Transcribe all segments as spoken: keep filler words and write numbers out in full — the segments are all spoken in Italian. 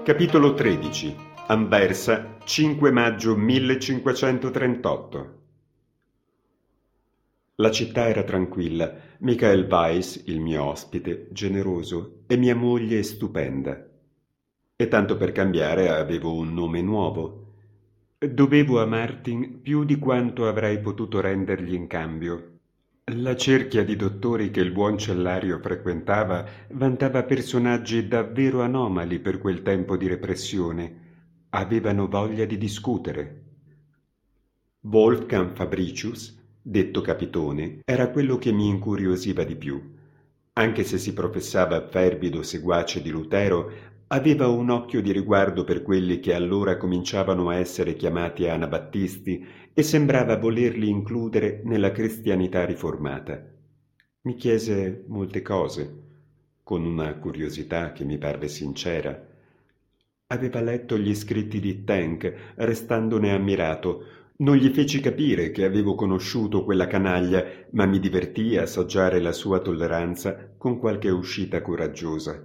Capitolo tredici. Anversa, cinque maggio millecinquecentotrentotto. La città era tranquilla, Michael Weiss, il mio ospite, generoso, e mia moglie stupenda. E tanto per cambiare avevo un nome nuovo. Dovevo a Martin più di quanto avrei potuto rendergli in cambio. La cerchia di dottori che il buon Cellario frequentava vantava personaggi davvero anomali per quel tempo di repressione. Avevano voglia di discutere. Wolfgang Fabricius, detto Capitone, era quello che mi incuriosiva di più. Anche se si professava fervido seguace di Lutero, aveva un occhio di riguardo per quelli che allora cominciavano a essere chiamati anabattisti e sembrava volerli includere nella cristianità riformata. Mi chiese molte cose, con una curiosità che mi parve sincera. Aveva letto gli scritti di Tenck, restandone ammirato. Non gli feci capire che avevo conosciuto quella canaglia, ma mi divertì a assaggiare la sua tolleranza con qualche uscita coraggiosa.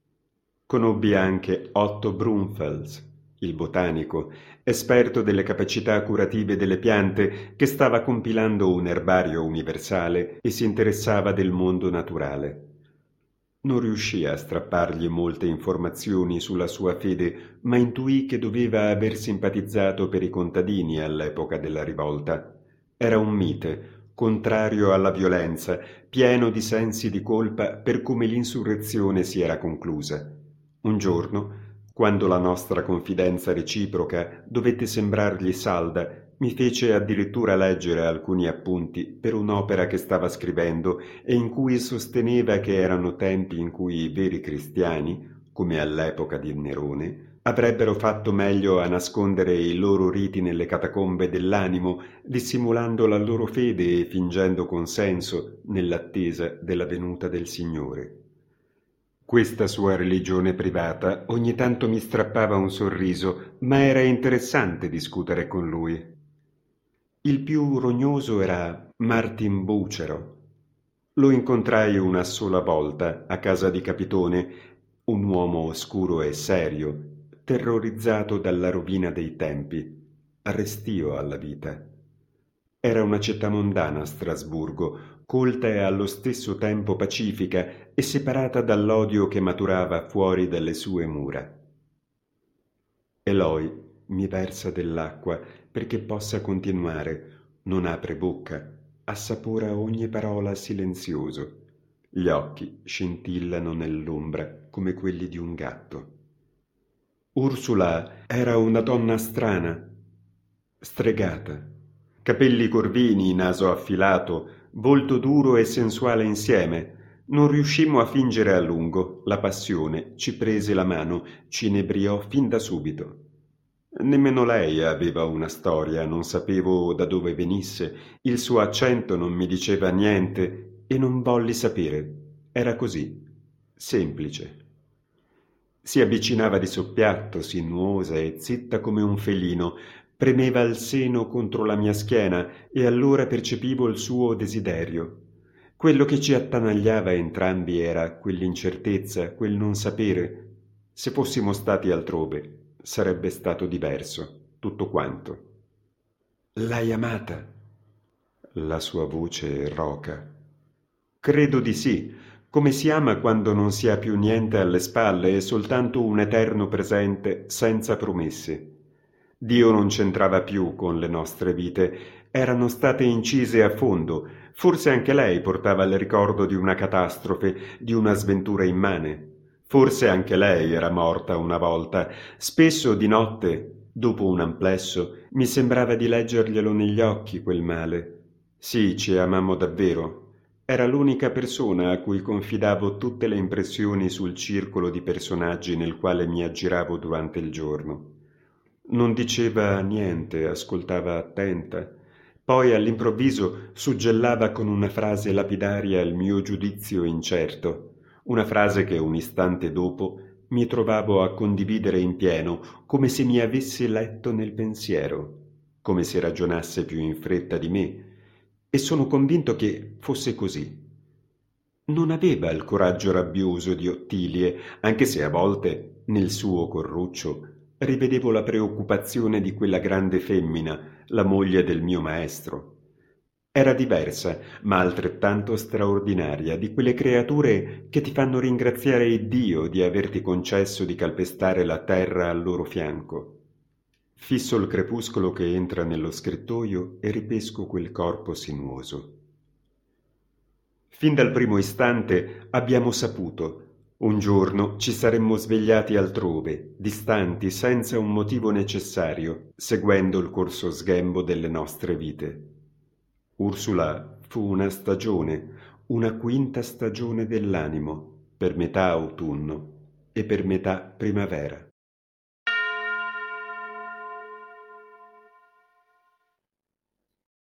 Conobbi anche Otto Brunfels, il botanico, esperto delle capacità curative delle piante, che stava compilando un erbario universale e si interessava del mondo naturale. Non riuscì a strappargli molte informazioni sulla sua fede, ma intuì che doveva aver simpatizzato per i contadini all'epoca della rivolta. Era un mite, contrario alla violenza, pieno di sensi di colpa per come l'insurrezione si era conclusa. Un giorno, quando la nostra confidenza reciproca dovette sembrargli salda, mi fece addirittura leggere alcuni appunti per un'opera che stava scrivendo e in cui sosteneva che erano tempi in cui i veri cristiani, come all'epoca di Nerone, avrebbero fatto meglio a nascondere i loro riti nelle catacombe dell'animo, dissimulando la loro fede e fingendo consenso nell'attesa della venuta del Signore. Questa sua religione privata ogni tanto mi strappava un sorriso, ma era interessante discutere con lui. Il più rognoso era Martin Bucero. Lo incontrai una sola volta a casa di Capitone, un uomo oscuro e serio, terrorizzato dalla rovina dei tempi, restio alla vita. Era una città mondana, Strasburgo, colta e allo stesso tempo pacifica e separata dall'odio che maturava fuori dalle sue mura. Eloi mi versa dell'acqua perché possa continuare, non apre bocca, assapora ogni parola silenzioso. Gli occhi scintillano nell'ombra come quelli di un gatto. Ursula era una donna strana, stregata, capelli corvini, naso affilato, volto duro e sensuale insieme. Non riuscimmo a fingere a lungo, la passione ci prese la mano, ci inebriò fin da subito. Nemmeno lei aveva una storia, non sapevo da dove venisse, il suo accento non mi diceva niente e non volli sapere. Era così, semplice. Si avvicinava di soppiatto, sinuosa e zitta come un felino, premeva il seno contro la mia schiena e allora percepivo il suo desiderio. Quello che ci attanagliava entrambi era quell'incertezza, quel non sapere. Se fossimo stati altrove, sarebbe stato diverso, tutto quanto. «L'hai amata?» La sua voce roca. «Credo di sì, come si ama quando non si ha più niente alle spalle e soltanto un eterno presente senza promesse. Dio non c'entrava più con le nostre vite, erano state incise a fondo, forse anche lei portava il ricordo di una catastrofe, di una sventura immane. Forse anche lei era morta una volta. Spesso di notte, dopo un amplesso, mi sembrava di leggerglielo negli occhi quel male. Sì, ci amammo davvero. Era l'unica persona a cui confidavo tutte le impressioni sul circolo di personaggi nel quale mi aggiravo durante il giorno. Non diceva niente, ascoltava attenta. Poi all'improvviso suggellava con una frase lapidaria il mio giudizio incerto, una frase che un istante dopo mi trovavo a condividere in pieno, come se mi avesse letto nel pensiero, come se ragionasse più in fretta di me, e sono convinto che fosse così. Non aveva il coraggio rabbioso di Ottilie, anche se a volte Nel suo corruccio rivedevo la preoccupazione di quella grande femmina, la moglie del mio maestro. Era diversa, ma altrettanto straordinaria, di quelle creature che ti fanno ringraziare Iddio di averti concesso di calpestare la terra al loro fianco. Fisso il crepuscolo che entra nello scrittoio e ripesco quel corpo sinuoso. Fin dal primo istante abbiamo saputo. Un giorno ci saremmo svegliati altrove, distanti, senza un motivo necessario, seguendo il corso sghembo delle nostre vite. Ursula fu una stagione, una quinta stagione dell'animo, per metà autunno e per metà primavera.